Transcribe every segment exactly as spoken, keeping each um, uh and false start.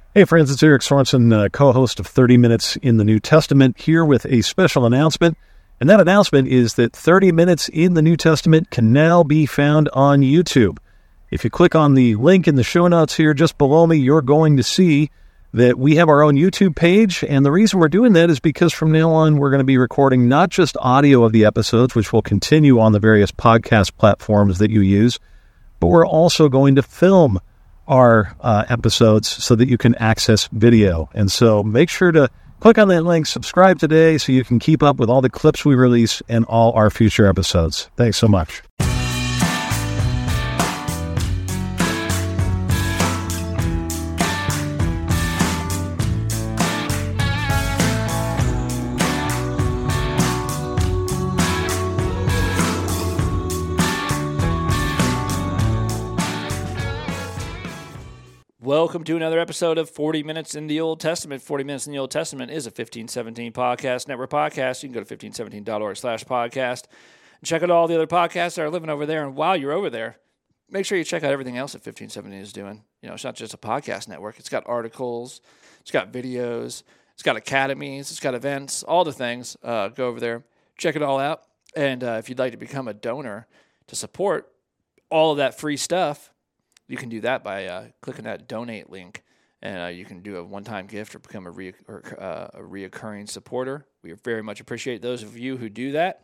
Hey friends, it's Eric Sorensen, uh, co-host of thirty minutes in the New Testament, here with a special announcement. And that announcement is that thirty minutes in the New Testament can now be found on YouTube. If you click on the link in the show notes here just below me, you're going to see that we have our own YouTube page. And the reason we're doing that is because from now on, we're going to be recording not just audio of the episodes, which will continue on the various podcast platforms that you use, but we're also going to film our uh, episodes so that you can access video. And so make sure to click on that link, subscribe today so you can keep up with all the clips we release and all our future episodes. Thanks so much. Welcome to another episode of forty minutes in the Old Testament. forty minutes in the Old Testament is a fifteen seventeen Podcast Network podcast. You can go to fifteen seventeen dot org slash podcast and check out all the other podcasts that are living over there. And while you're over there, make sure you check out everything else that fifteen seventeen is doing. You know, it's not just a podcast network. It's got articles, it's got videos, it's got academies, it's got events, all the things. Uh, go over there, check it all out. And uh, if you'd like to become a donor to support all of that free stuff, you can do that by uh, clicking that donate link, and uh, you can do a one-time gift or become a, re- or, uh, a reoccurring supporter. We very much appreciate those of you who do that.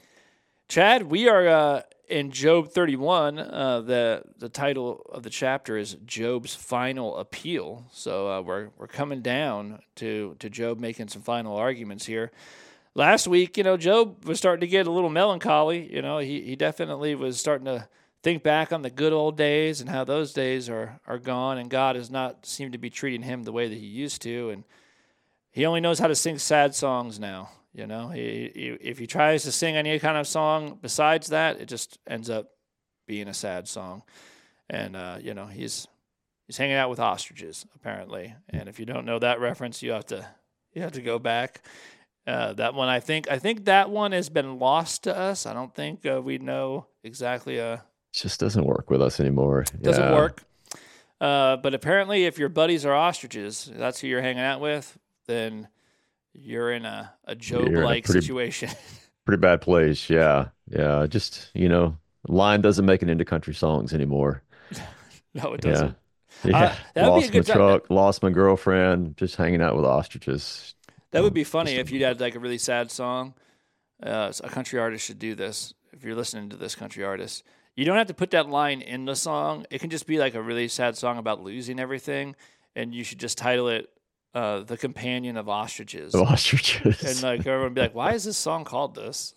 Chad, we are uh, in Job thirty-one. Uh, the the title of the chapter is Job's Final Appeal. So uh, we're we're coming down to to Job making some final arguments here. Last week, you know, Job was starting to get a little melancholy. You know, he he definitely was starting to think back on the good old days and how those days are, are gone, and God has not seemed to be treating him the way that he used to, and he only knows how to sing sad songs now. You know, he, he, if he tries to sing any kind of song besides that, it just ends up being a sad song. And uh, you know, he's he's hanging out with ostriches apparently. And if you don't know that reference, you have to you have to go back. Uh, that one, I think, I think that one has been lost to us. I don't think uh, we know exactly. Uh, just doesn't work with us anymore. Doesn't yeah. work. Uh, but apparently, if your buddies are ostriches, that's who you're hanging out with, then you're in a, a Job-like pretty, situation. Pretty bad place. Yeah. Yeah. Just, you know, line doesn't make it into country songs anymore. No, it doesn't. Yeah. yeah. Uh, lost be my time. truck, lost my girlfriend, just hanging out with ostriches. That would be funny if you had like a really sad song. Uh, a country artist should do this. If you're listening to this country artist, you don't have to put that line in the song. It can just be like a really sad song about losing everything, and you should just title it uh, "The Companion of Ostriches." Of ostriches, and like everyone would be like, "Why is this song called this?"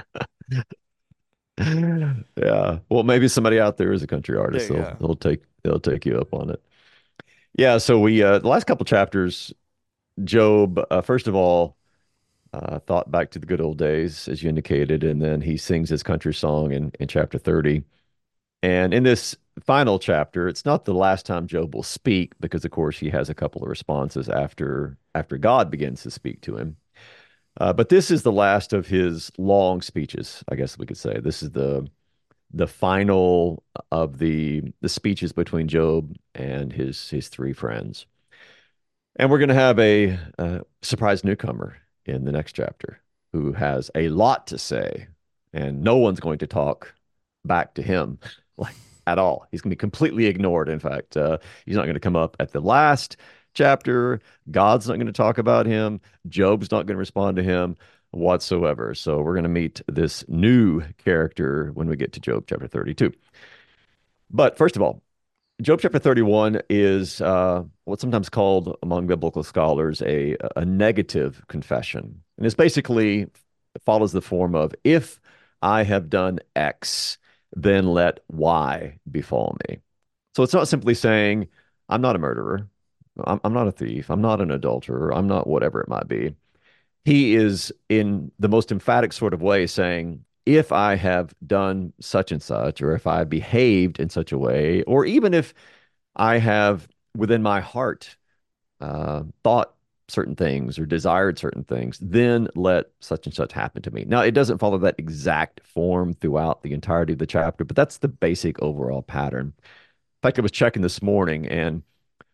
Yeah. Well, maybe somebody out there is a country artist. They'll, go. they'll take they'll take you up on it. Yeah. So we uh, the last couple chapters, Job. Uh, first of all. Uh, thought back to the good old days, as you indicated, and then he sings his country song in, in chapter thirty. And in this final chapter, it's not the last time Job will speak, because, of course, he has a couple of responses after after God begins to speak to him. Uh, but this is the last of his long speeches, I guess we could say. This is the the final of the the speeches between Job and his his three friends. And we're going to have a, a surprise newcomer in the next chapter, who has a lot to say, and no one's going to talk back to him like at all. He's going to be completely ignored. In fact, uh, he's not going to come up at the last chapter. God's not going to talk about him. Job's not going to respond to him whatsoever. So we're going to meet this new character when we get to Job chapter thirty-two. But first of all, Job chapter thirty-one is uh, what's sometimes called among biblical scholars a, a negative confession. And it's basically, it follows the form of, if I have done X, then let Y befall me. So it's not simply saying, I'm not a murderer, I'm, I'm not a thief, I'm not an adulterer, I'm not whatever it might be. He is, in the most emphatic sort of way, saying, if I have done such and such, or if I behaved in such a way, or even if I have within my heart uh, thought certain things or desired certain things, then let such and such happen to me. Now, it doesn't follow that exact form throughout the entirety of the chapter, but that's the basic overall pattern. In fact, I was checking this morning, and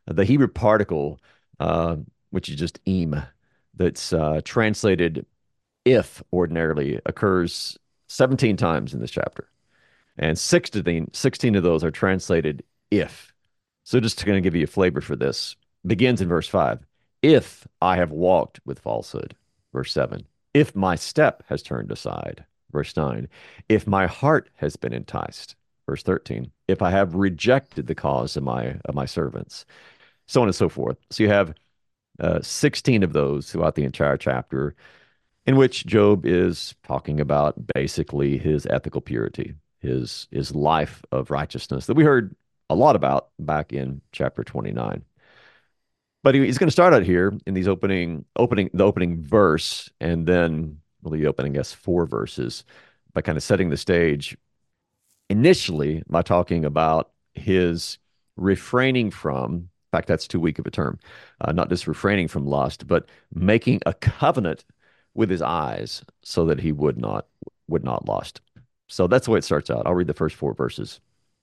The Hebrew particle, uh, which is just im, that's uh, translated if ordinarily, occurs seventeen times in this chapter. And sixteen, sixteen of those are translated if. So just to kind of give you a flavor for this, begins in verse five. If I have walked with falsehood, verse seven. If my step has turned aside, verse nine. If my heart has been enticed, verse thirteen. If I have rejected the cause of my of my servants, so on and so forth. So you have uh, sixteen of those throughout the entire chapter, in which Job is talking about basically his ethical purity, his his life of righteousness that we heard a lot about back in chapter twenty-nine. But he, he's going to start out here in these opening opening the opening verse, and then really the opening, I guess, four verses by kind of setting the stage initially by talking about his refraining from, in fact, that's too weak of a term, uh, not just refraining from lust, but making a covenant with his eyes so that he would not would not lust. So that's the way it starts out. I'll read the first four verses.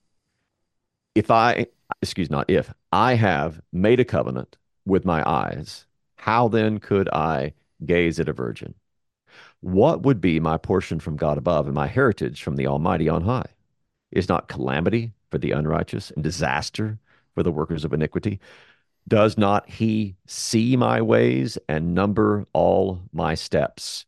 If I, excuse not if, I have made a covenant with my eyes, how then could I gaze at a virgin? What would be my portion from God above and my heritage from the Almighty on high? Is not calamity for the unrighteous and disaster for the workers of iniquity? Does not he see my ways and number all my steps?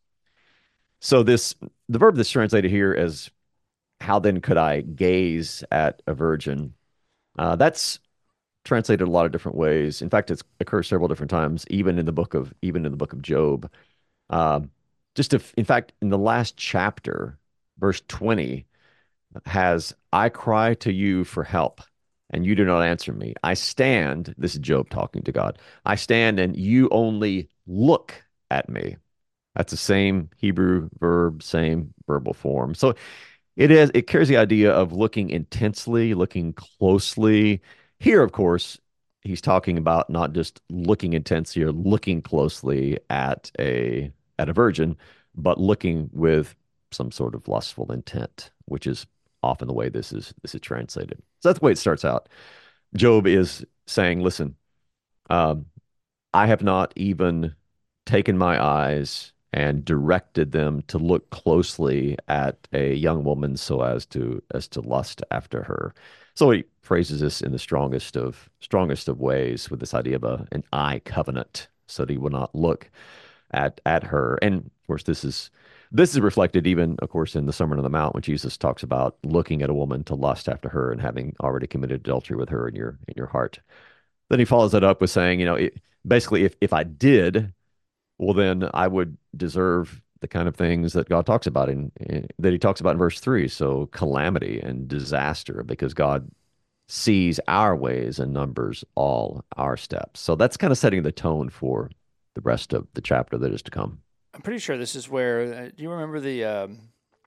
So this, the verb that's translated here as how then could I gaze at a virgin? Uh, that's translated a lot of different ways. In fact, it occurs several different times, even in the book of even in the book of Job. Um, just to, in fact, in the last chapter, verse twenty has, I cry to you for help, and you do not answer me. I stand, this is Job talking to God. I stand and you only look at me. That's the same Hebrew verb, same verbal form. So it is, it carries the idea of looking intensely, looking closely. Here, of course, he's talking about not just looking intensely or looking closely at a at a virgin, but looking with some sort of lustful intent, which is often the way this is this is translated. So that's the way it starts out. Job is saying, listen, um, I have not even taken my eyes and directed them to look closely at a young woman so as to as to lust after her. So he phrases this in the strongest of strongest of ways with this idea of a, an eye covenant, so that he will not look at at her. And of course, this is this is reflected even, of course, in the Sermon on the Mount when Jesus talks about looking at a woman to lust after her and having already committed adultery with her in your in your heart. Then he follows that up with saying, you know, it, basically, if if I did, well, then I would deserve the kind of things that God talks about in, in that he talks about in verse three. So calamity and disaster, because God sees our ways and numbers all our steps. So that's kind of setting the tone for the rest of the chapter that is to come. I'm pretty sure this is where, uh, do you remember the, um,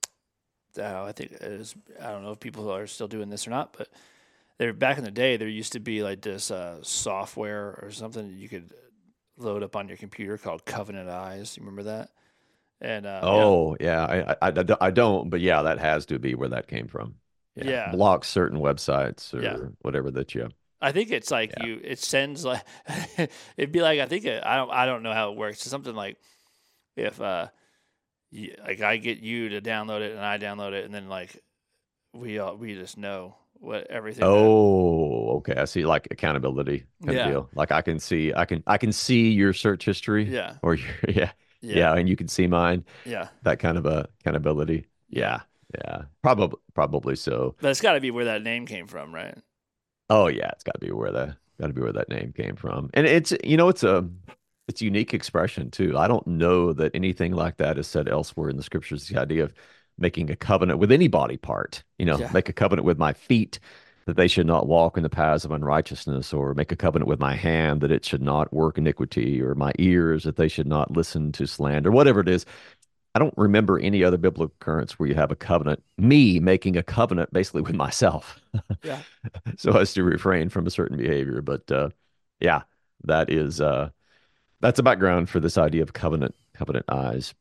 uh, I think it is, I don't know if people are still doing this or not, but there back in the day, there used to be like this uh, software or something that you could load up on your computer called Covenant Eyes. You remember that? And uh, oh yeah, I, I I don't, but yeah, that has to be where that came from. Yeah, yeah. Blocks certain websites or yeah. whatever that you. I think it's like yeah. you. It sends like it'd be like I think it, I don't I don't know how it works. It's something like if uh, you, like I get you to download it and I download it and then like we all we just know what everything. Oh, that, okay. I see, like accountability kind yeah. of deal. Like I can see, I can, I can see your search history. Yeah. Or your, yeah, yeah, yeah, and you can see mine. Yeah. That kind of a accountability. Yeah, yeah. Probably, probably so. But it's got to be where that name came from, right? Oh yeah, it's got to be where the got to be where that name came from, and it's you know it's a it's a unique expression too. I don't know that anything like that is said elsewhere in the scriptures. The idea of making a covenant with any body part, you know, yeah. make a covenant with my feet that they should not walk in the paths of unrighteousness, or make a covenant with my hand that it should not work iniquity, or my ears that they should not listen to slander, whatever it is. I don't remember any other biblical occurrence where you have a covenant, me making a covenant basically with myself. Yeah. So as to refrain from a certain behavior. But uh, yeah, that is, uh, that's a background for this idea of covenant, covenant eyes.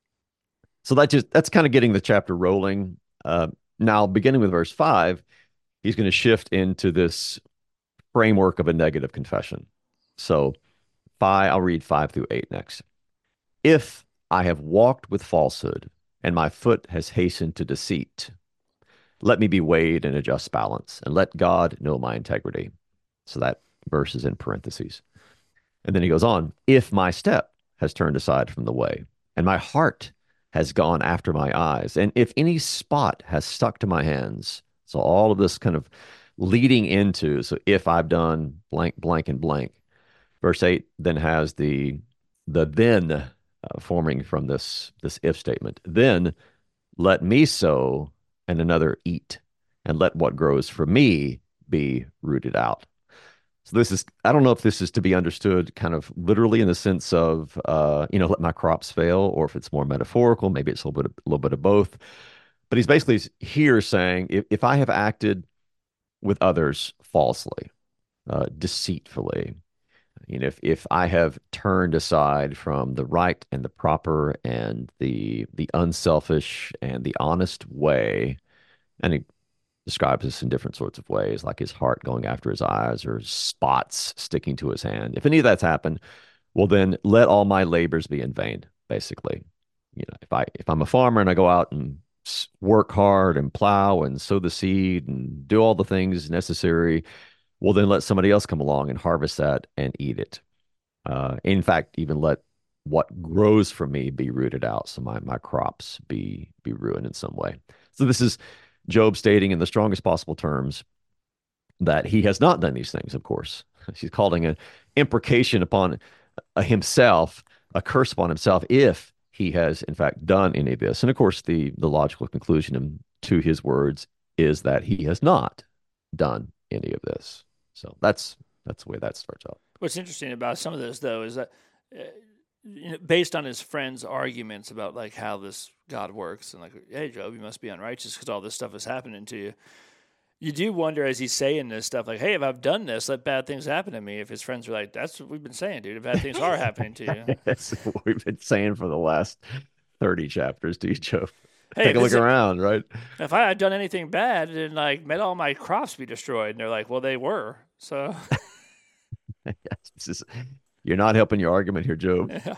So that just, that's kind of getting the chapter rolling. Uh, now, beginning with verse five, he's going to shift into this framework of a negative confession. So five, I'll read five through eight next. If I have walked with falsehood and my foot has hastened to deceit, let me be weighed in a just balance and let God know my integrity. So that verse is in parentheses. And then he goes on, if my step has turned aside from the way and my heart has gone after my eyes, and if any spot has stuck to my hands, so all of this kind of leading into, so if I've done blank, blank, and blank. Verse eight then has the the then uh, forming from this this if statement. Then let me sow and another eat, and let what grows from me be rooted out. So this is, I don't know if this is to be understood kind of literally in the sense of, uh, you know, let my crops fail, or if it's more metaphorical, maybe it's a little bit, of, a little bit of both. But he's basically here saying, if, if I have acted with others falsely, uh, deceitfully, you know, if, if I have turned aside from the right and the proper and the the unselfish and the honest way, and he describes this in different sorts of ways, like his heart going after his eyes or spots sticking to his hand. If any of that's happened, well, then let all my labors be in vain, basically. You know, if I if I'm a farmer and I go out and work hard and plow and sow the seed and do all the things necessary, well, then let somebody else come along and harvest that and eat it. Uh, in fact, even let what grows from me be rooted out, so my my crops be be ruined in some way. So this is Job stating in the strongest possible terms that he has not done these things, of course. He's calling an imprecation upon uh, himself, a curse upon himself, if he has, in fact, done any of this. And of course, the, the logical conclusion to his words is that he has not done any of this. So that's that's the way that starts out. What's interesting about some of this, though, is that uh, you know, based on his friends' arguments about like how this God works, and like, hey, Job, you must be unrighteous because all this stuff is happening to you. You do wonder as he's saying this stuff, like, hey, if I've done this, let bad things happen to me. If his friends are like, that's what we've been saying, dude. If bad things are happening to you. That's what we've been saying for the last thirty chapters to you, Job. Hey, take a look around, right? If I had done anything bad and like made all my crops be destroyed, and they're like, well, they were. So yes, this is, you're not helping your argument here, Job. Yeah.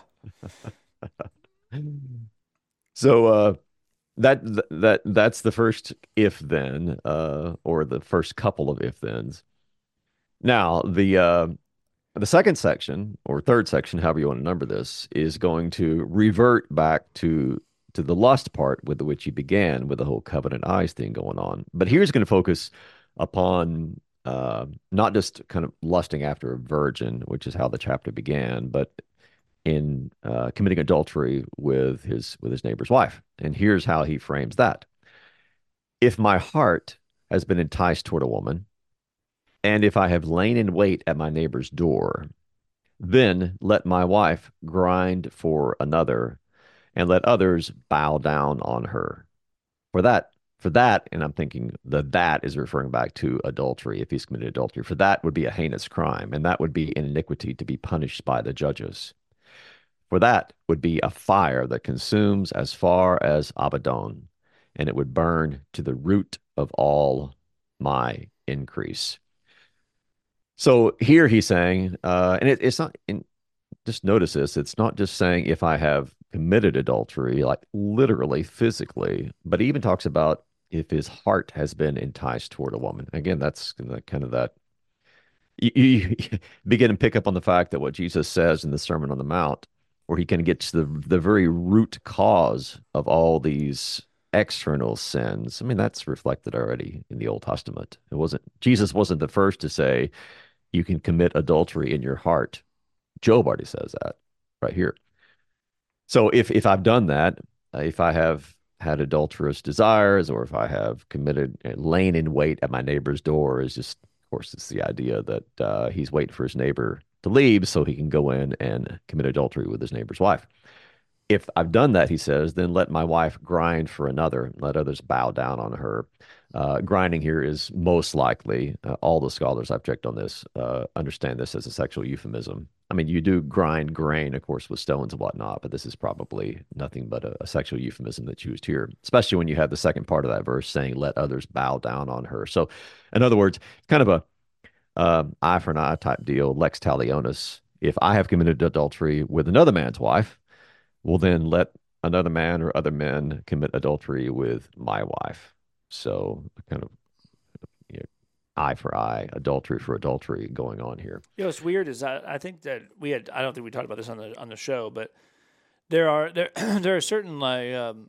So uh, that that that's the first if then, uh, or the first couple of if thens. Now the uh, the second section or third section, however you want to number this, is going to revert back to to the lust part with which he began, with the whole covenant eyes thing going on. But here's going to focus upon uh, not just kind of lusting after a virgin, which is how the chapter began, but in uh, committing adultery with his with his neighbor's wife. And here's how he frames that. If my heart has been enticed toward a woman, and if I have lain in wait at my neighbor's door, then let my wife grind for another, and let others bow down on her. For that, for that, and I'm thinking that that is referring back to adultery, if he's committed adultery. For that would be a heinous crime, and that would be an iniquity to be punished by the judges. For that would be a fire that consumes as far as Abaddon, and it would burn to the root of all my increase. So here he's saying, uh, and it, it's not, in, just notice this, it's not just saying if I have committed adultery, like literally, physically, but he even talks about if his heart has been enticed toward a woman. Again, that's kind of that, you, you begin to pick up on the fact that what Jesus says in the Sermon on the Mount, where he kind of gets to the, the very root cause of all these external sins. I mean, that's reflected already in the Old Testament. It wasn't, Jesus wasn't the first to say you can commit adultery in your heart. Job already says that right here. So if, if I've done that, if I have had adulterous desires, or if I have committed, lain in wait at my neighbor's door, is just, of course, it's the idea that uh, he's waiting for his neighbor to leave so he can go in and commit adultery with his neighbor's wife. If I've done that, he says, then let my wife grind for another, let others bow down on her. Uh, grinding here is most likely, uh, all the scholars I've checked on this uh, understand this as a sexual euphemism. I mean, you do grind grain, of course, with stones and whatnot, but this is probably nothing but a, a sexual euphemism that's used here, especially when you have the second part of that verse saying, let others bow down on her. So, in other words, kind of a um, eye for an eye type deal, lex talionis. If I have committed adultery with another man's wife, well, then let another man or other men commit adultery with my wife. So kind of, you know, eye for eye, adultery for adultery going on here. You know, what's weird is I, I think that we had, I don't think we talked about this on the on the show, but there are there there are certain like um,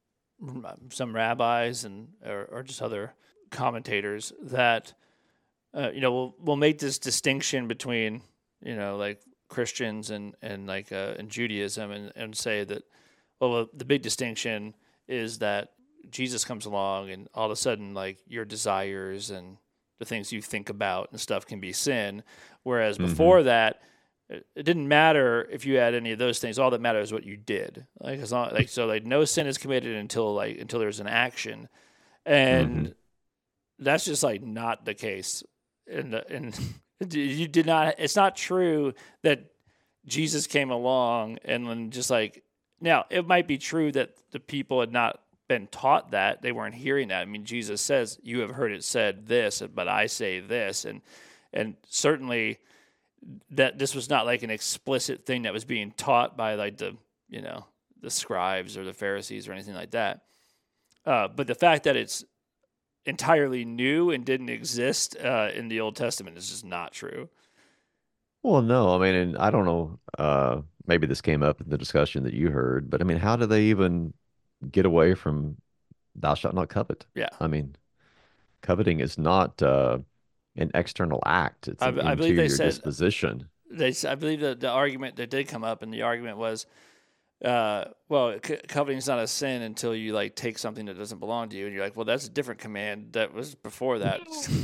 some rabbis and or, or just other commentators that uh, you know will will make this distinction between, you know, like Christians and and like uh, and Judaism, and, and say that, well, the big distinction is that Jesus comes along and all of a sudden like your desires and the things you think about and stuff can be sin, whereas mm-hmm. before that it didn't matter if you had any of those things. All that matters is what you did. Like as long like so like no sin is committed until like until there's an action, and mm-hmm. that's just like not the case. And and you did not. It's not true that Jesus came along and then just like now it might be true that the people had not been taught that, they weren't hearing that. I mean, Jesus says, "You have heard it said this, but I say this," and and certainly that this was not like an explicit thing that was being taught by like the, you know, the scribes or the Pharisees or anything like that. Uh, but the fact that it's entirely new and didn't exist uh, in the Old Testament is just not true. Well, no, I mean, and I don't know, uh, maybe this came up in the discussion that you heard, but I mean, how do they even get away from thou shalt not covet? Yeah. I mean, coveting is not uh, an external act. It's an I, I believe they said, disposition. They, I believe that the argument that did come up, and the argument was, uh, well, c- coveting is not a sin until you like take something that doesn't belong to you, and you're like, well, that's a different command that was before that.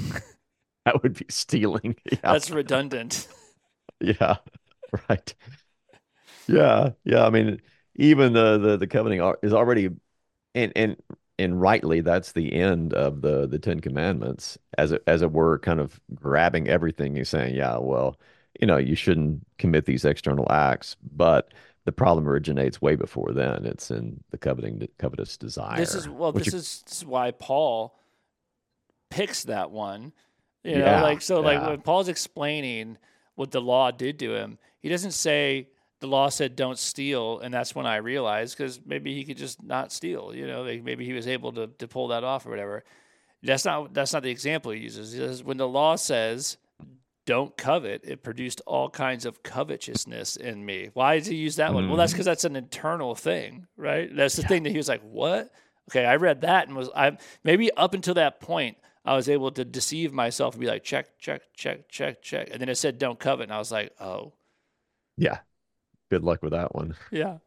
That would be stealing. Yeah. That's redundant. Yeah, right. Yeah, yeah. I mean, even the the the coveting is already, and and and rightly, that's the end of the the Ten Commandments, as it as it were, kind of grabbing everything. You're saying, yeah, well, you know, you shouldn't commit these external acts, but the problem originates way before then. It's in the coveting, covetous desire. This is well, this you, is, this is why Paul picks that one. You know, yeah, like so, yeah. like when Paul's explaining what the law did to him, he doesn't say the law said don't steal, and that's when I realized, because maybe he could just not steal. You know, like maybe he was able to to pull that off or whatever. That's not that's not the example he uses. He says, when the law says don't covet, it produced all kinds of covetousness in me. Why does he use that mm-hmm. one? Well, that's because that's an internal thing, right? That's the yeah. thing that he was like, what? Okay, I read that and was I maybe up until that point, I was able to deceive myself and be like, check, check, check, check, check. And then it said, don't covet. And I was like, oh. Yeah. Good luck with that one. Yeah.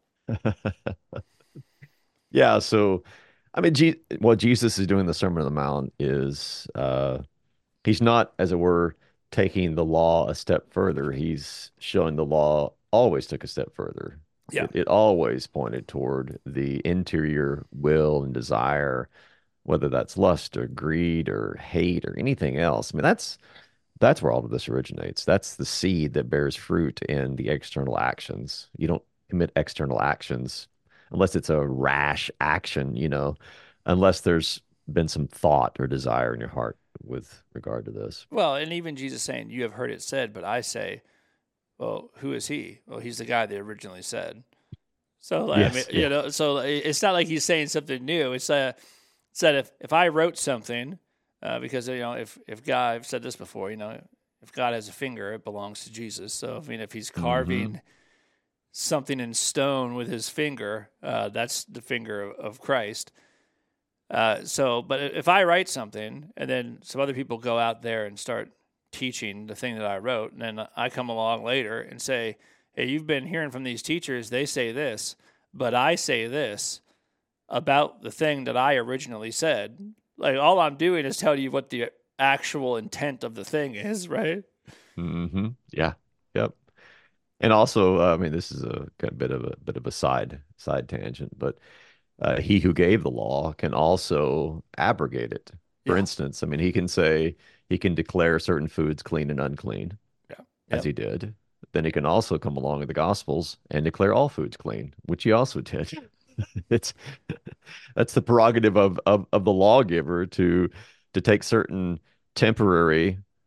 Yeah. So, I mean, G- what Jesus is doing in the Sermon on the Mount is uh, he's not, as it were, taking the law a step further. He's showing the law always took a step further. Yeah. It, it always pointed toward the interior will and desire, whether that's lust or greed or hate or anything else. I mean, that's that's where all of this originates. That's the seed that bears fruit in the external actions. You don't commit external actions unless it's a rash action, you know, unless there's been some thought or desire in your heart with regard to this. Well, and even Jesus saying, you have heard it said, but I say, well, who is he? Well, he's the guy they originally said. So, like, yes, I mean, yeah. you know, so it's not like he's saying something new. It's uh, said if, if I wrote something, uh, because, you know, if, if God, I've said this before, you know, if God has a finger, it belongs to Jesus. So, I mean, if he's carving mm-hmm. something in stone with his finger, uh, that's the finger of, of Christ. Uh, so, but if I write something and then some other people go out there and start teaching the thing that I wrote, and then I come along later and say, hey, you've been hearing from these teachers, they say this, but I say this about the thing that I originally said. Like, all I'm doing is telling you what the actual intent of the thing is, right? Mm-hmm. Yeah. Yep. And also, uh, I mean, this is a, a bit of a bit of a side side tangent, but uh, he who gave the law can also abrogate it. For yeah. instance, I mean, he can say he can declare certain foods clean and unclean, yeah. as yep. he did. Then he can also come along with the Gospels and declare all foods clean, which he also did. It's that's the prerogative of, of of the lawgiver to to take certain temporary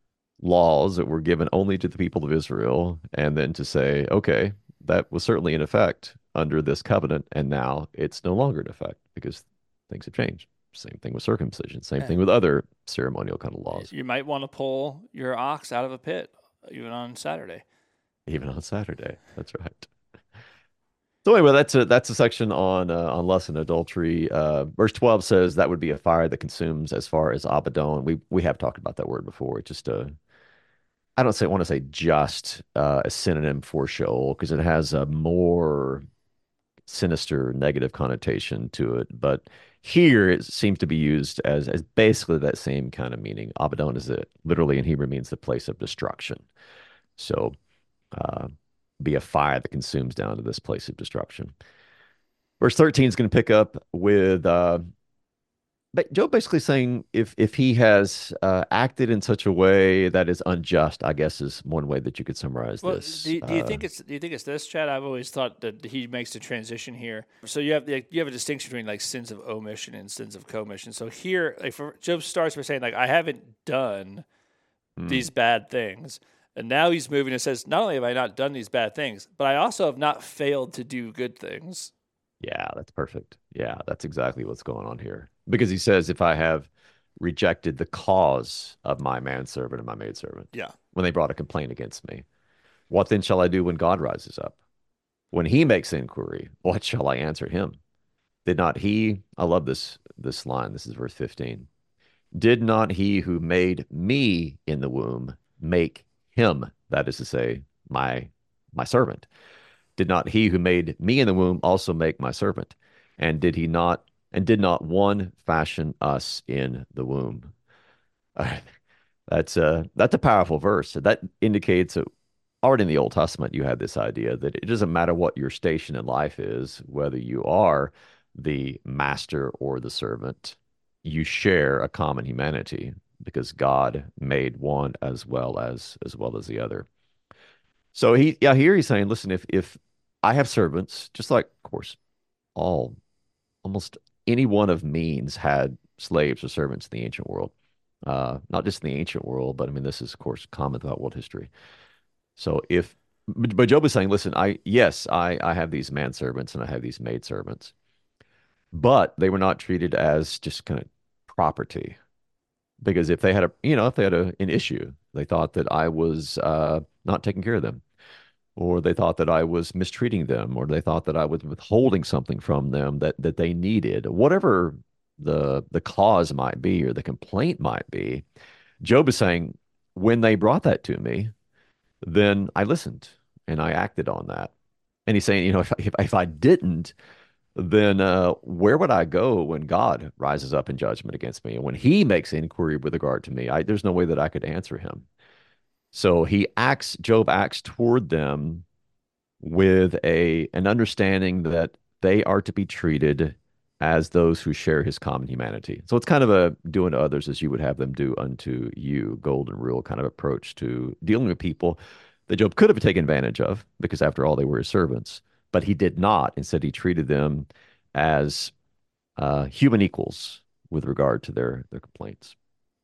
laws that were given only to the people of Israel, and then to say, okay, that was certainly in effect under this covenant, and now it's no longer in effect because things have changed. Same thing with circumcision. Same Yeah. thing with other ceremonial kind of laws. You might want to pull your ox out of a pit even on Saturday. Even on Saturday. That's right. So anyway, that's a that's a section on uh, on lust and adultery. Uh, verse twelve says that would be a fire that consumes. As far as Abaddon, we we have talked about that word before. It's just a I don't say want to say just uh, a synonym for Sheol because it has a more sinister, negative connotation to it. But here it seems to be used as as basically that same kind of meaning. Abaddon is it literally in Hebrew means the place of destruction. So. Uh, be a fire that consumes down to this place of destruction. Verse thirteen is going to pick up with uh, Job basically saying if if he has uh, acted in such a way that is unjust, I guess is one way that you could summarize well, this. Do, do you uh, think it's do you think it's this, Chad? I've always thought that he makes the transition here. So you have like, you have a distinction between like sins of omission and sins of commission. So here, like for, Job starts by saying like I haven't done mm. these bad things. And now he's moving and says, not only have I not done these bad things, but I also have not failed to do good things. Yeah, that's perfect. Yeah, that's exactly what's going on here. Because he says, if I have rejected the cause of my manservant and my maidservant, yeah, when they brought a complaint against me, what then shall I do when God rises up? When he makes inquiry, what shall I answer him? Did not he, I love this, this line, this is verse fifteen. Did not he who made me in the womb make him, that is to say, my my servant? Did not he who made me in the womb also make my servant? And did he not, and did not one fashion us in the womb? Uh, that's a that's a powerful verse. That indicates that already in the Old Testament you had this idea that it doesn't matter what your station in life is, whether you are the master or the servant, you share a common humanity, because God made one as well as as well as the other. So he, yeah, here he's saying, listen, if if I have servants, just like, of course, all almost any one of means had slaves or servants in the ancient world, uh, not just in the ancient world, but I mean, this is, of course, common throughout world history. So if, but Job is saying, listen, I yes, I I have these manservants and I have these maidservants, but they were not treated as just kind of property. Because if they had a, you know, if they had a, an issue, they thought that I was uh, not taking care of them, or they thought that I was mistreating them, or they thought that I was withholding something from them that that they needed, whatever the the cause might be or the complaint might be. Job is saying, when they brought that to me, then I listened and I acted on that. And he's saying, you know, if if, if I didn't, then uh, where would I go when God rises up in judgment against me? And when he makes inquiry with regard to me, I, there's no way that I could answer him. So he acts, Job acts toward them with a an understanding that they are to be treated as those who share his common humanity. So it's kind of a doing to others as you would have them do unto you, golden rule kind of approach to dealing with people that Job could have taken advantage of, because after all, they were his servants. But he did not. Instead, he treated them as uh, human equals with regard to their, their complaints.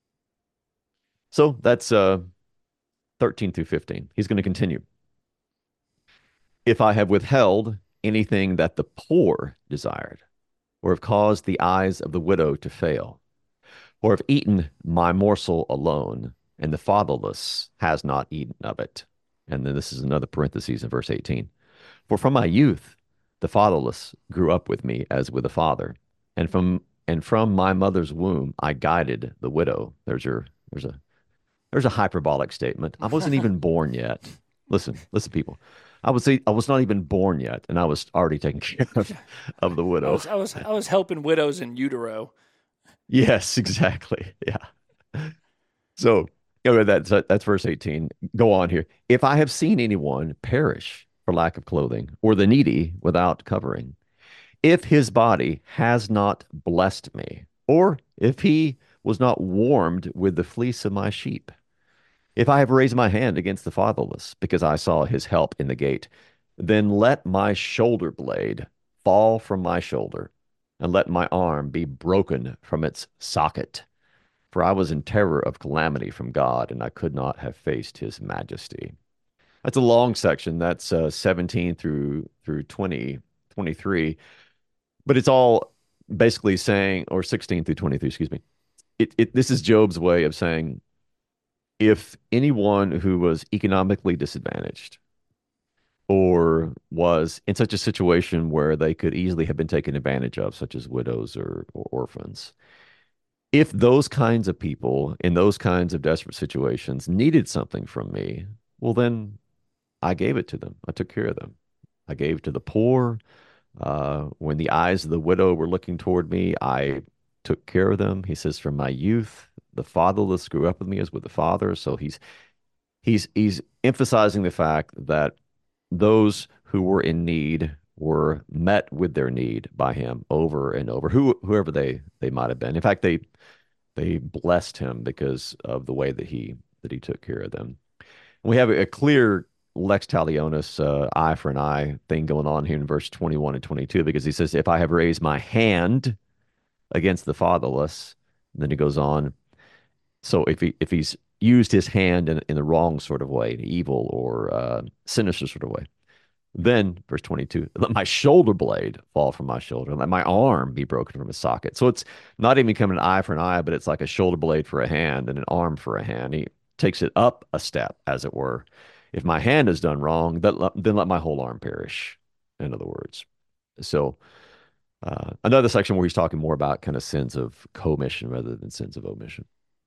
So that's uh, thirteen through fifteen. He's going to continue. If I have withheld anything that the poor desired, or have caused the eyes of the widow to fail, or have eaten my morsel alone, and the fatherless has not eaten of it. And then this is another parenthesis in verse eighteen. For from my youth, the fatherless grew up with me as with a father, and from and from my mother's womb, I guided the widow. There's your there's a there's a hyperbolic statement. I wasn't even born yet. Listen, listen, people. I was I was not even born yet, and I was already taking care of, of the widow. I was, I was I was helping widows in utero. Yes, exactly. Yeah. So, you know, that's that's verse eighteen. Go on here. If I have seen anyone perish for lack of clothing, or the needy without covering, if his body has not blessed me, or if he was not warmed with the fleece of my sheep, if I have raised my hand against the fatherless, because I saw his help in the gate, then let my shoulder blade fall from my shoulder, and let my arm be broken from its socket. for I was in terror of calamity from God, and I could not have faced his majesty. That's a long section. That's uh, seventeen through through twenty, twenty-three. But it's all basically saying, or sixteen through twenty-three, excuse me. It, it, this is Job's way of saying, if anyone who was economically disadvantaged or was in such a situation where they could easily have been taken advantage of, such as widows or, or orphans, if those kinds of people in those kinds of desperate situations needed something from me, well, then I gave it to them. I took care of them. I gave to the poor. Uh, when the eyes of the widow were looking toward me, I took care of them. He says, from my youth, the fatherless grew up with me as with the father. So he's he's he's emphasizing the fact that those who were in need were met with their need by him over and over, who whoever they they might have been. In fact, they they blessed him because of the way that he that he took care of them. We have a, a clear lex talionis, uh, eye for an eye thing going on here in verse twenty-one and twenty-two, because he says, if I have raised my hand against the fatherless, then he goes on. So if he if he's used his hand in, in the wrong sort of way, an evil or uh, sinister sort of way, then verse twenty-two, let my shoulder blade fall from my shoulder, let my arm be broken from his socket. So it's not even becoming an eye for an eye, but it's like a shoulder blade for a hand and an arm for a hand. He takes it up a step, as it were. If my hand is done wrong, then let, then let my whole arm perish, in other words. So uh, another section where he's talking more about kind of sins of commission rather than sins of omission.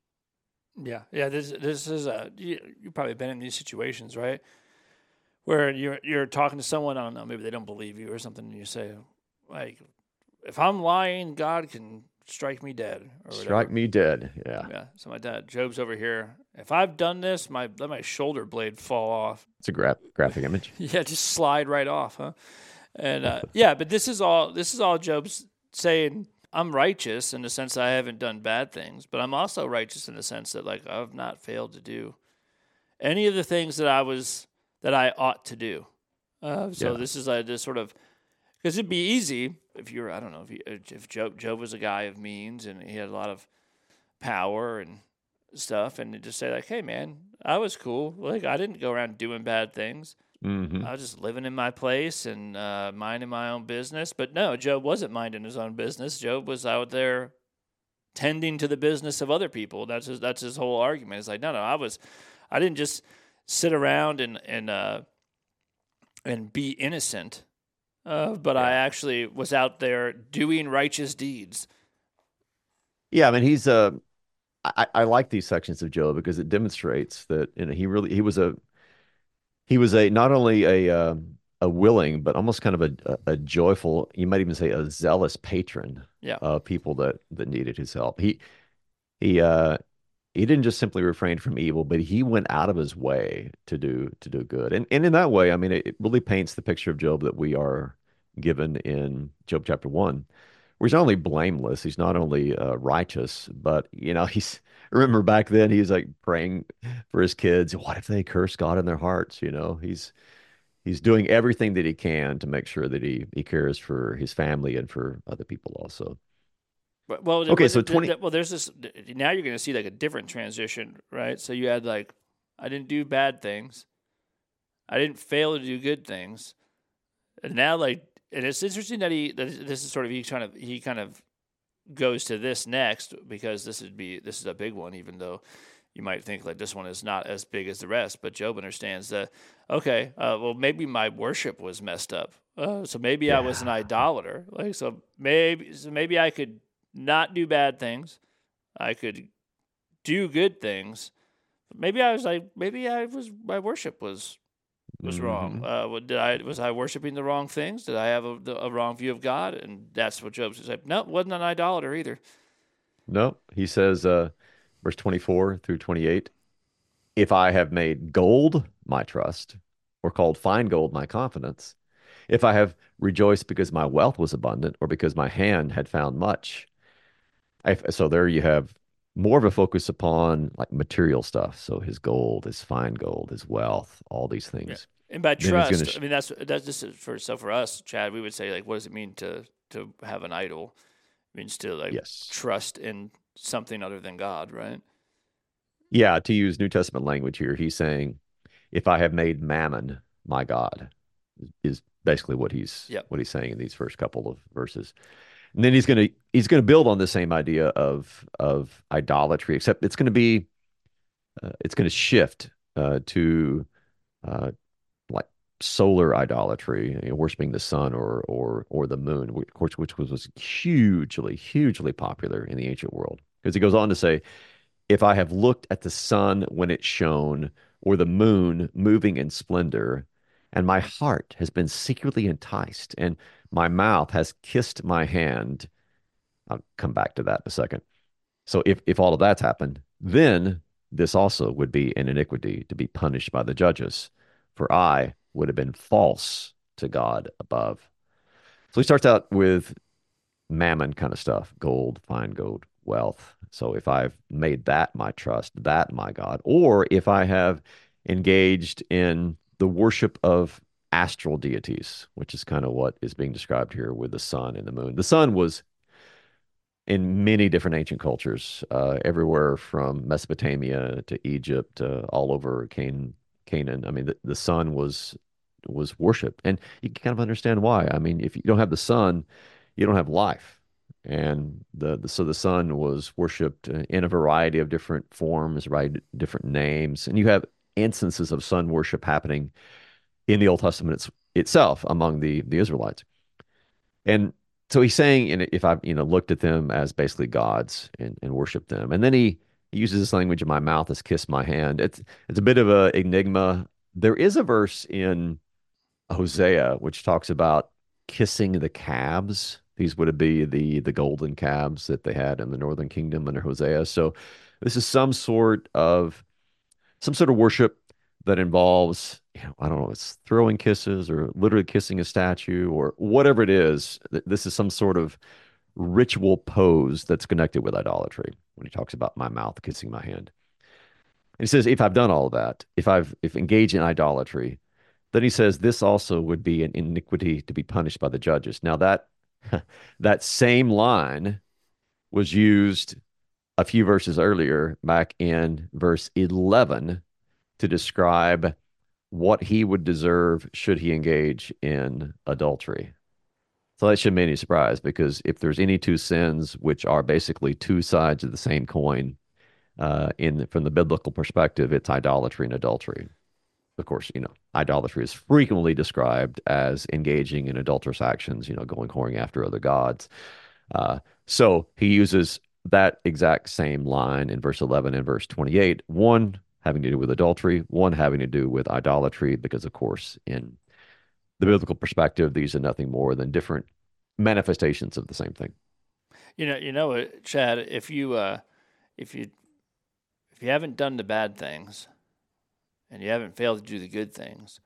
Yeah, yeah. This this is a you, you've probably been in these situations, right? Where you're you're talking to someone, I don't know, maybe they don't believe you or something, and you say, like, if I'm lying, God can strike me dead. Or strike me dead, yeah. Yeah, something like that. Job's over here. If I've done this, my let my shoulder blade fall off. It's a gra- graphic image. Yeah, just slide right off, huh? And uh, yeah, but this is all this is all Job's saying. I'm righteous in the sense that I haven't done bad things, but I'm also righteous in the sense that, like, I've not failed to do any of the things that I was that I ought to do. Uh, so yeah. This is like this sort of, because it'd be easy if you're I don't know if you, if Job Job was a guy of means and he had a lot of power and stuff, and just say like, hey man, I was cool. Like, I didn't go around doing bad things. Mm-hmm. I was just living in my place and uh, minding my own business. But no, Job wasn't minding his own business. Job was out there tending to the business of other people. That's his, that's his whole argument. It's like, no, no, I was, I didn't just sit around and and uh, and be innocent, uh, but yeah. I actually was out there doing righteous deeds. Yeah, I mean, he's a. I, I like these sections of Job because it demonstrates that, you know, he really he was a. He was a not only a uh, a willing, but almost kind of a, a, a joyful, you might even say a zealous patron yeah. of people that, that needed his help. He he uh, he didn't just simply refrain from evil, but he went out of his way to do to do good. And and in that way, I mean, it, it really paints the picture of Job that we are given in Job chapter one, where he's not only blameless, he's not only uh, righteous, but, you know, he's. Remember back then he was like praying for his kids. What if they curse God in their hearts? You know, he's he's doing everything that he can to make sure that he he cares for his family and for other people also. But, well, okay, but, so twenty. Well, there's this. Now you're going to see like a different transition, right? So you had like, I didn't do bad things, I didn't fail to do good things, and now like, and it's interesting that he that this is sort of he kind of he kind of. goes to this next, because this would be this is a big one, even though you might think like this one is not as big as the rest. But Job understands that, okay, uh, well, maybe my worship was messed up, uh, so maybe yeah. I was an idolater. Like so maybe so maybe I could not do bad things, I could do good things. Maybe I was like maybe I was my worship was. was mm-hmm. wrong. Uh, did I was I worshiping the wrong things? Did I have a, a wrong view of God? And that's what Job says. No, wasn't an idolater either. No, he says, uh, verse twenty-four through twenty-eight, if I have made gold my trust, or called fine gold my confidence, if I have rejoiced because my wealth was abundant, or because my hand had found much. I, so there you have more of a focus upon like material stuff. So his gold, his fine gold, his wealth, all these things. Yeah. And by then trust, sh- I mean, that's that's just for so for us, Chad, we would say like, what does it mean to to have an idol? It means to like yes. trust in something other than God, right? Yeah, to use New Testament language here, he's saying, if I have made mammon my God, is basically what he's yep. what he's saying in these first couple of verses. And then he's gonna he's gonna build on the same idea of of idolatry, except it's gonna be uh, it's gonna shift uh, to uh, like solar idolatry, you know, worshiping the sun or or or the moon, of course, which was, was hugely, hugely popular in the ancient world. Because he goes on to say, if I have looked at the sun when it shone, or the moon moving in splendor, and my heart has been secretly enticed, and my mouth has kissed my hand. I'll come back to that in a second. So if, if all of that's happened, then this also would be an iniquity to be punished by the judges. For I would have been false to God above. So he starts out with mammon kind of stuff, gold, fine gold, wealth. So if I've made that my trust, that my God, or if I have engaged in the worship of astral deities, which is kind of what is being described here with the sun and the moon. The sun was in many different ancient cultures, uh, everywhere from Mesopotamia to Egypt, uh, all over Can- Canaan. I mean, the, the sun was was worshipped, and you can kind of understand why. I mean, if you don't have the sun, you don't have life, and the, the so the sun was worshipped in a variety of different forms, right, different names, and you have instances of sun worship happening in the Old Testament it's, itself among the the Israelites, and so he's saying, and if I've you know looked at them as basically gods and, and worshiped them, and then he, he uses this language, "In my mouth has kissed my hand." It's it's a bit of a enigma. There is a verse in Hosea which talks about kissing the calves. These would be the the golden calves that they had in the northern kingdom under Hosea. So this is some sort of some sort of worship that involves, you know, I don't know, it's throwing kisses or literally kissing a statue or whatever it is. This is some sort of ritual pose that's connected with idolatry when he talks about my mouth kissing my hand. And he says, if I've done all of that, if I've if engaged in idolatry, then he says this also would be an iniquity to be punished by the judges. Now that that same line was used a few verses earlier, back in verse eleven, to describe what he would deserve should he engage in adultery. So that shouldn't be any surprise, because if there's any two sins which are basically two sides of the same coin, uh, in from the biblical perspective, it's idolatry and adultery. Of course, you know, idolatry is frequently described as engaging in adulterous actions, you know, going whoring after other gods. Uh, so he uses that exact same line in verse eleven and verse twenty-eight, one having to do with adultery, one having to do with idolatry, because, of course, in the biblical perspective, these are nothing more than different manifestations of the same thing. You know, you know, Chad, if you, uh, if you, if you haven't done the bad things, and you haven't failed to do the good things,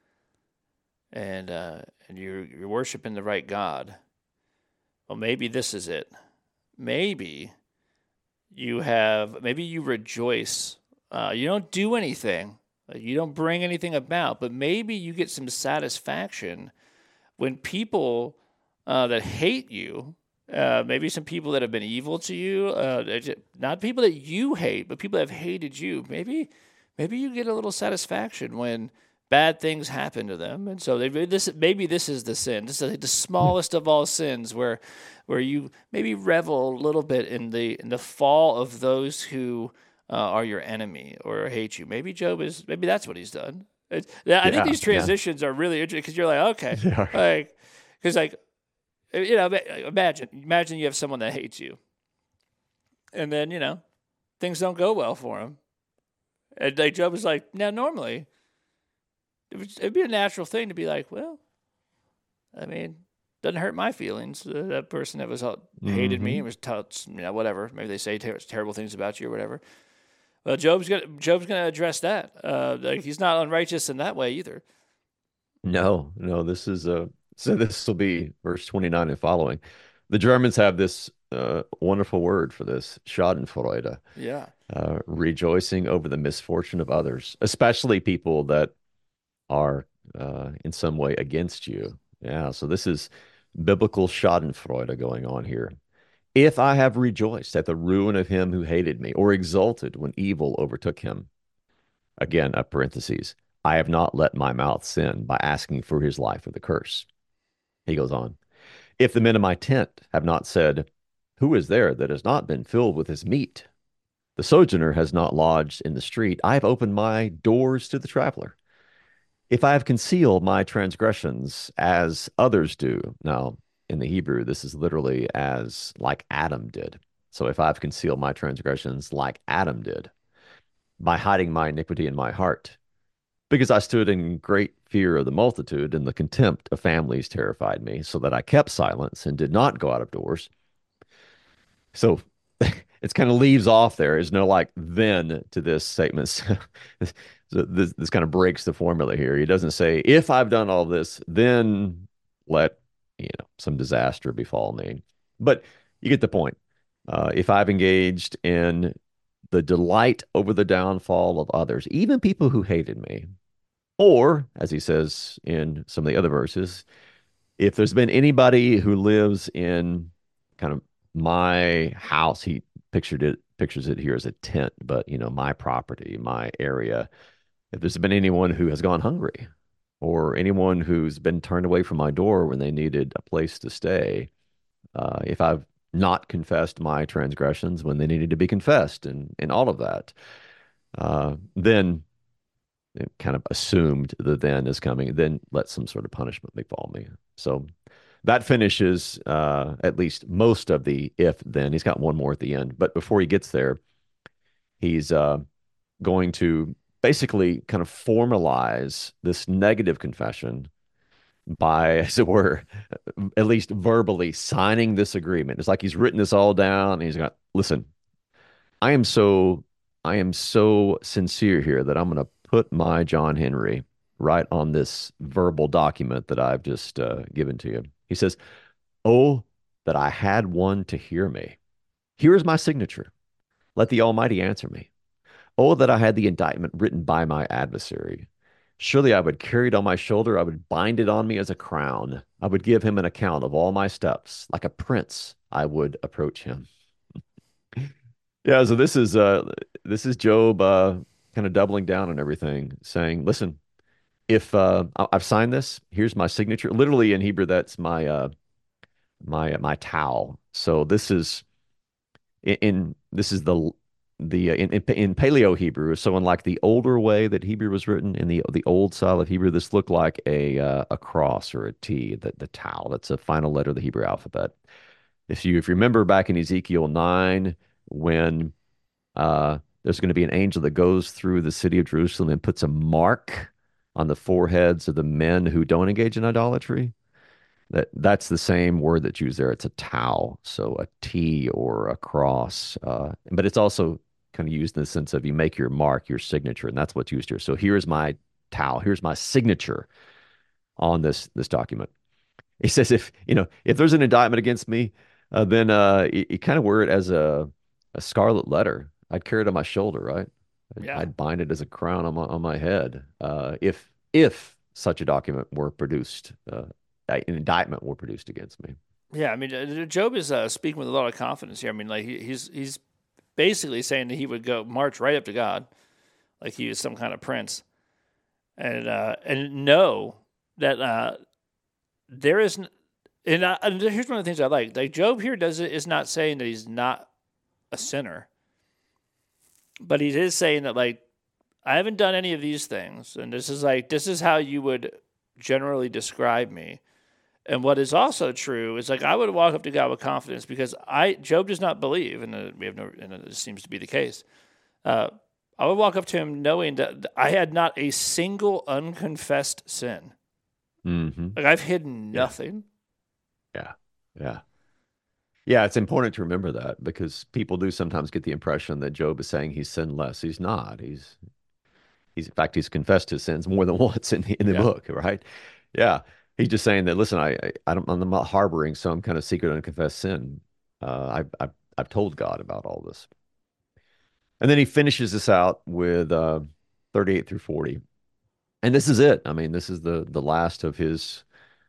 and uh, and you're you're worshiping the right God, well, maybe this is it. Maybe you have, maybe you rejoice. Uh, you don't do anything. You don't bring anything about, but maybe you get some satisfaction when people uh, that hate you, uh, maybe some people that have been evil to you, uh, not people that you hate, but people that have hated you. Maybe, maybe you get a little satisfaction when bad things happen to them, and so they, this maybe this is the sin. This is the smallest of all sins, where where you maybe revel a little bit in the in the fall of those who uh, are your enemy or hate you. Maybe Job is. Maybe that's what he's done. It's, I yeah, think these transitions yeah. are really interesting, because you're like, okay, like, because like, you know, imagine imagine you have someone that hates you, and then you know things don't go well for him, and like Job is like, now normally it would, it'd be a natural thing to be like, well, I mean, doesn't hurt my feelings. Uh, that person that was uh, hated mm-hmm. me and was taught, you know, whatever. Maybe they say ter- terrible things about you or whatever. Well, Job's gonna Job's gonna address that. Uh, like, he's not unrighteous in that way either. No, no. This is a so this will be verse twenty-nine and following. The Germans have this uh, wonderful word for this, Schadenfreude. Yeah, uh, rejoicing over the misfortune of others, especially people that are uh, in some way against you. Yeah, so this is biblical Schadenfreude going on here. If I have rejoiced at the ruin of him who hated me, or exulted when evil overtook him, again, a parentheses, I have not let my mouth sin by asking for his life with a curse. He goes on, if the men of my tent have not said, who is there that has not been filled with his meat? The sojourner has not lodged in the street. I have opened my doors to the traveler. If I have concealed my transgressions as others do. Now, in the Hebrew, this is literally as like Adam did. So if I've concealed my transgressions like Adam did, by hiding my iniquity in my heart, because I stood in great fear of the multitude, and the contempt of families terrified me, so that I kept silence and did not go out of doors. So it's kind of leaves off there. There's no like then to this statement. So this, this kind of breaks the formula here. He doesn't say, if I've done all this, then let you know some disaster befall me. But you get the point. Uh, if I've engaged in the delight over the downfall of others, even people who hated me, or as he says in some of the other verses, if there's been anybody who lives in kind of my house, he pictured it, pictures it here as a tent, but you know, my property, my area. If there's been anyone who has gone hungry, or anyone who's been turned away from my door when they needed a place to stay, uh, if I've not confessed my transgressions when they needed to be confessed, and and all of that, uh, then it kind of assumed the then is coming, then let some sort of punishment befall me. So that finishes uh, at least most of the if then. He's got one more at the end. But before he gets there, he's uh, going to basically kind of formalize this negative confession by, as it were, at least verbally signing this agreement. It's like he's written this all down and he's got, listen, I am so, I am so sincere here that I'm going to put my John Henry right on this verbal document that I've just uh, given to you. He says, oh, that I had one to hear me. Here is my signature. Let the Almighty answer me. Oh, that I had the indictment written by my adversary. Surely I would carry it on my shoulder. I would bind it on me as a crown. I would give him an account of all my steps. Like a prince, I would approach him. Yeah, so this is uh this is Job uh kind of doubling down on everything, saying, listen, if uh I've signed this, here's my signature. Literally in Hebrew, that's my uh my my towel. So this is in, in this is the the uh, in, in in Paleo Hebrew. So in like the older way that Hebrew was written, in the the old style of Hebrew, this looked like a uh, a cross or a T. The the tau. That's a final letter of the Hebrew alphabet. If you if you remember back in Ezekiel nine, when uh, there's going to be an angel that goes through the city of Jerusalem and puts a mark on the foreheads of the men who don't engage in idolatry. That that's the same word that's used there. It's a tau, so a T or a cross, uh, but it's also kind of used in the sense of you make your mark, your signature, and that's what's used here. So here's my tau, here's my signature on this this document. He says, if you know if there's an indictment against me, uh, then uh, you, you kind of wear it as a a scarlet letter. I'd carry it on my shoulder, right? I'd, Yeah. I'd bind it as a crown on my on my head. Uh, if if such a document were produced. Uh, an indictment were produced against me. Yeah, I mean, Job is uh, speaking with a lot of confidence here. I mean, like he, he's he's basically saying that he would go march right up to God, like he was some kind of prince, and uh, and know that uh, there is. And, I, and here's one of the things I like. Like Job here does it is not saying that he's not a sinner, but he is saying that like I haven't done any of these things, and this is like this is how you would generally describe me. And what is also true is like I would walk up to God with confidence because I Job does not believe, and we have no, and it seems to be the case. Uh, I would walk up to him knowing that I had not a single unconfessed sin. Mm-hmm. Like I've hidden nothing. Yeah, yeah, yeah. It's important to remember that because people do sometimes get the impression that Job is saying he's sinless. He's not. He's he's in fact he's confessed his sins more than once in the, in the Yeah. book, right? Yeah. He's just saying that, listen, I, I, I don't, I'm not harboring some kind of secret unconfessed sin. Uh, I've, I've, I've told God about all this. And then he finishes this out with uh, thirty-eight through forty. And this is it. I mean, this is the, the last of his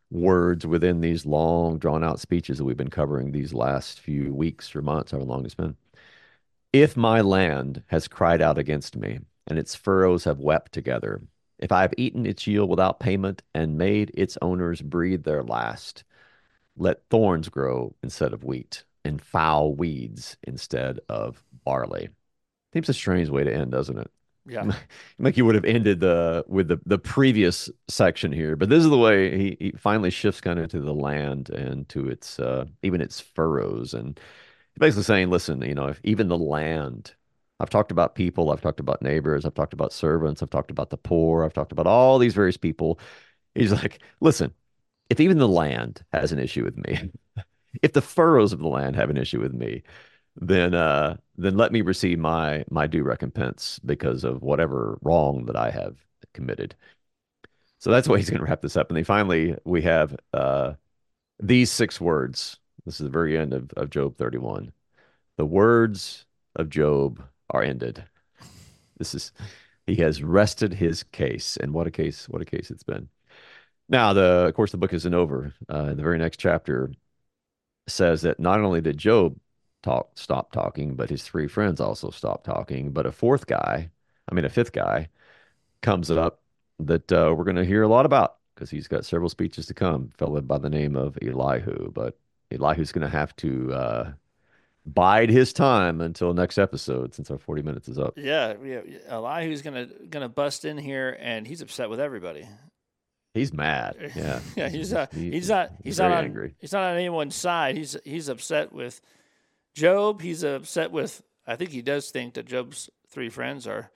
words within these long, drawn out speeches that we've been covering these last few weeks or months, however long it's been. If my land has cried out against me, and its furrows have wept together, if I have eaten its yield without payment and made its owners breathe their last, let thorns grow instead of wheat and foul weeds instead of barley. Seems a strange way to end, doesn't it? Yeah. Like you would have ended the with the, the previous section here, but this is the way he, he finally shifts kind of to the land and to its uh, even its furrows, and basically saying, listen, you know, if even the land, I've talked about people, I've talked about neighbors, I've talked about servants, I've talked about the poor, I've talked about all these various people. He's like, listen, if even the land has an issue with me, if the furrows of the land have an issue with me, then uh, then let me receive my my due recompense because of whatever wrong that I have committed. So that's why he's going to wrap this up. And then finally, we have uh, these six words. This is the very end of, of Job thirty-one. The words of Job are ended. This is, he has rested his case. And what a case, what a case it's been. Now, the of course, the book isn't over. Uh, the very next chapter says that not only did Job talk stop talking, but his three friends also stopped talking. But a fourth guy, I mean, a fifth guy, comes up that uh, we're going to hear a lot about because he's got several speeches to come, a fellow by the name of Elihu. But Elihu's going to have to uh, bide his time until next episode since our forty minutes is up. Yeah, yeah. Elihu's gonna gonna bust in here, and he's upset with everybody. He's mad. Yeah, yeah. He's not. He's, he's not. He's, he's not on. Angry. He's not on anyone's side. He's he's upset with Job. He's upset with. I think he does think that Job's three friends are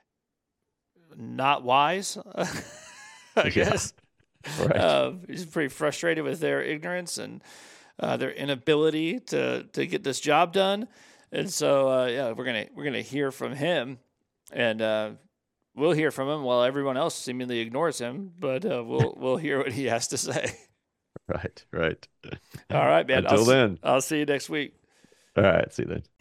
not wise. I guess. Yeah. Right. Uh, he's pretty frustrated with their ignorance and uh, their inability to to get this job done. And so, uh, yeah, we're gonna we're gonna hear from him, and uh, we'll hear from him while everyone else seemingly ignores him. But uh, we'll we'll hear what he has to say. Right. Right. All right, man. Until I'll, then, I'll see you next week. All right. See you then.